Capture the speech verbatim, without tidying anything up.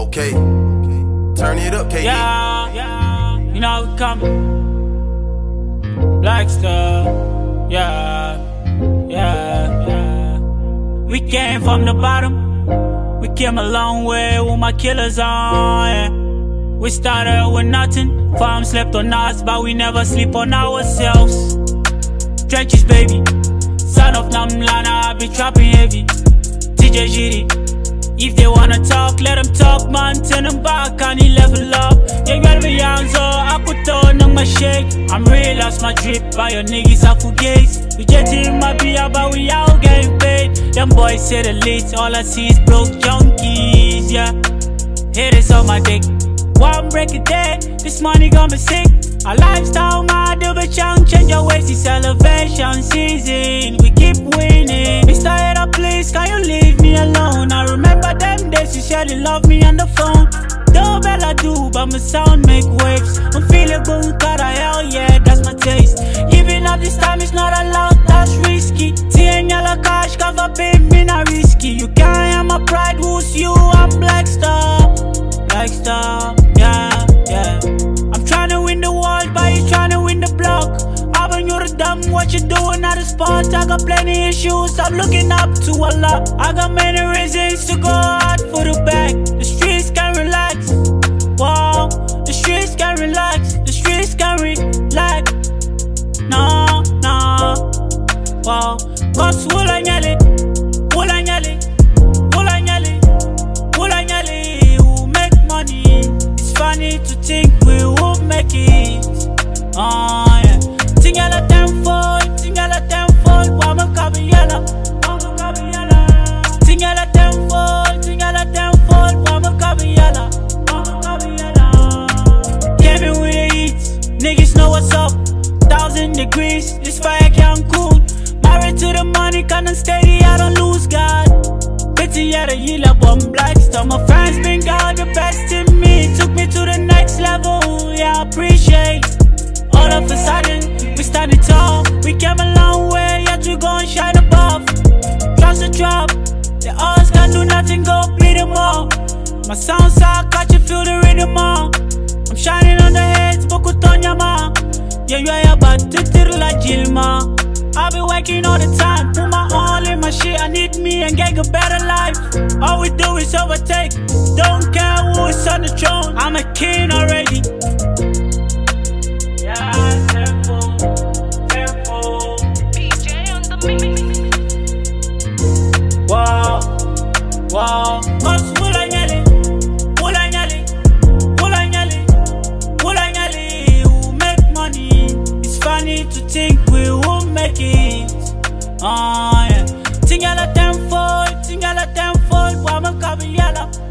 Okay, turn it up, K D. Yeah, yeah, you know we coming. Black Star, yeah, yeah, yeah. We came from the bottom, we came a long way with my killers on, yeah. We started with nothing, farm slept on us, but we never sleep on ourselves. Trenches, baby, son of Namlana, I be trapping heavy. T J Jiri, if they wanna talk, let them talk, man, turn them back, and he level up. Yeah, girl, me young, so I could turn on my shake. I'm real, lost my drip, by your niggas, I forget. We jetting my beer, but we all getting paid. Them boys say the leads, all I see is broke junkies, yeah. Haters on my dick, one break a day, this money got me sick. Our lifestyle, my double chunk, change your ways, it's elevation season. We keep winning. Mister Hater, please, can you leave me alone? I remember them days you said you love me on the phone. Though Bella do, but my sound make waves. I'm feeling good, got a hell yeah, that's my taste. Giving up this time is not allowed, that's risky. Seeing yellow cash, cover babe, me not risky. You can't have my pride, who's you? I'm Black Star, Black Star, yeah, yeah. I'm tryna win the world, but you tryna win the block. I've been you're dumb, what you doing at the spot? I got plenty issues, I'm looking up to Allah. I got many reasons to go hard for the back. The streets can relax, wow. The streets can relax, the streets can relax. No, no, wow. Cause wula nyali, wula nyali, wula nyali, wula nyali. Who make money? It's funny to think we will make it. Oh yeah. Tingala tenfold, tingala tenfold. Wama kabiyala, wama kabiyala. Tingala tenfold, tingala tenfold. Wama kabiyala, wama kabiyala. Came in with the heat, niggas know what's up. Thousand degrees, this fire can't cool. Married to the money, can't steady, I don't lose God. Pity at a yellow bomb Black Star. My fans bring out the best in me, took me to the next level, yeah, I appreciate. All of a sudden, we standing tall. We came a long way, yet we gon' shine above. Trust the drop, the odds can't do nothing, go bleed them all. My sound sound, catch you feel the rhythm on. I'm shining on the heads, boku tonyama. Yeah, yeah, yeah, but titir la Jilma. I've been working all the time, put my all in my shit. I need me and get a better life. All we do is overtake, don't care who is on the throne. I'm a king already. Yeah, careful, careful. D J on the mix. Wow, wow. Cause wula nyali, wula nyali, wula nyali, wula nyali. Who make money? It's funny to think we will make it. Oh yeah. Tingala tenfold, tingala tenfold. Wama kabiyala.